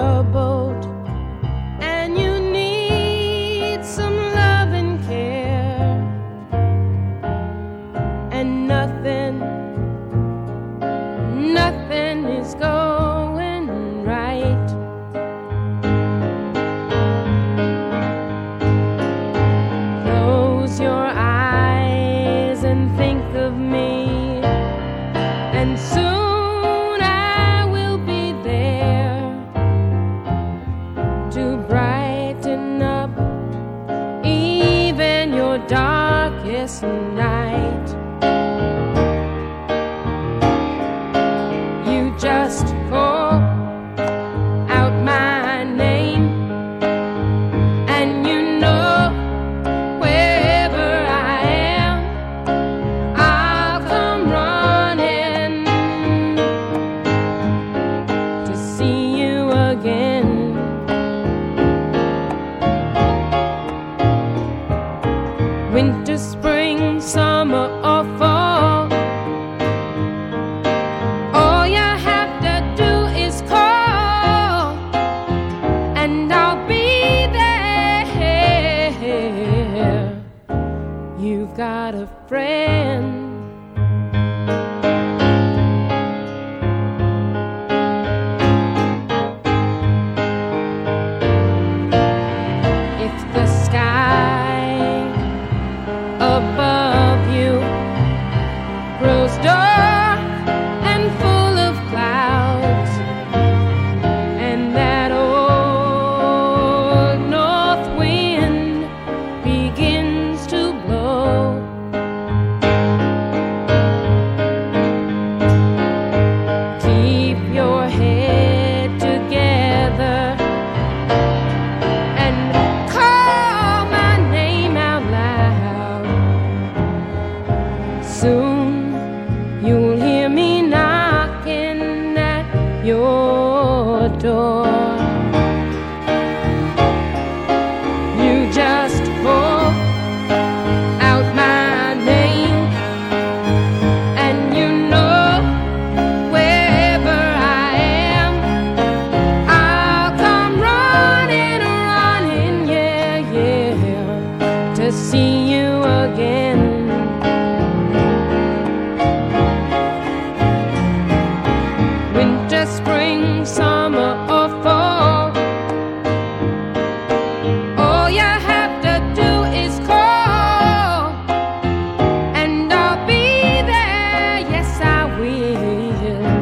a boat and you need some love and care, and nothing is going right. Close your eyes and think of me, and soon I will be there to brighten up even your darkest night. You just call out my name, and you know wherever I am, I'll come running to see you again. Winter, spring, summer, or fall, all you have to do is call, and I'll be there. You've got a friend. If the sky above you grows dark and full of clouds, and that old north wind begins to blow, keep your head together and call my name out loud. Soon you'll hear me knocking at your door. You just call out my name, and you know wherever I am, I'll come running, yeah, to see you again. Winter, spring, summer, or fall, all you have to do is call, and I'll be there, yes I will.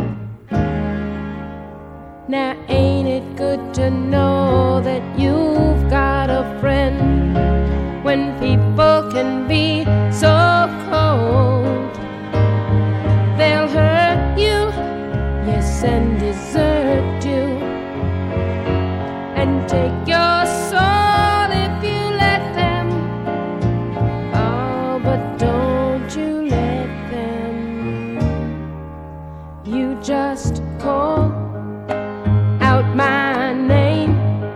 Now ain't it good to know that you've got a friend when people can be so cold? They'll hurt you, yes, and desert you, and take your soul if you let them. Oh, but don't you let them. You just call out my name,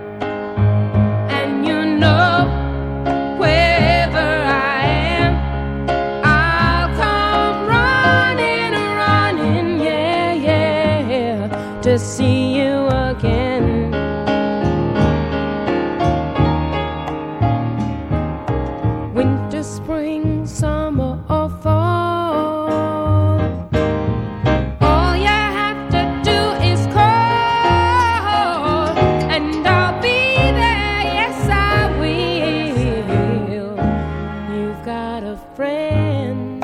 and you know wherever I am, I'll come running, yeah, to see you again. Winter, spring, summer, or fall, all you have to do is call, and I'll be there, yes I will. You've got a friend.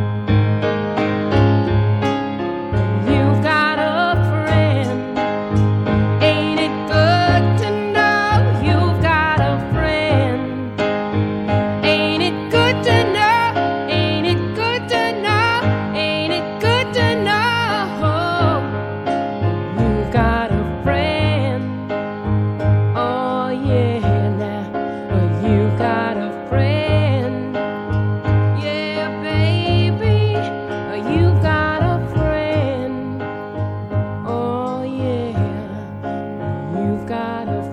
You've got a friend. Ain't it good to know you've got a friend? Ain't it good to know? Ain't it good to know? Ain't it good to know you've got a friend? Oh yeah, now you've got a friend. Yeah, baby, you've got a friend. Oh yeah, you've got a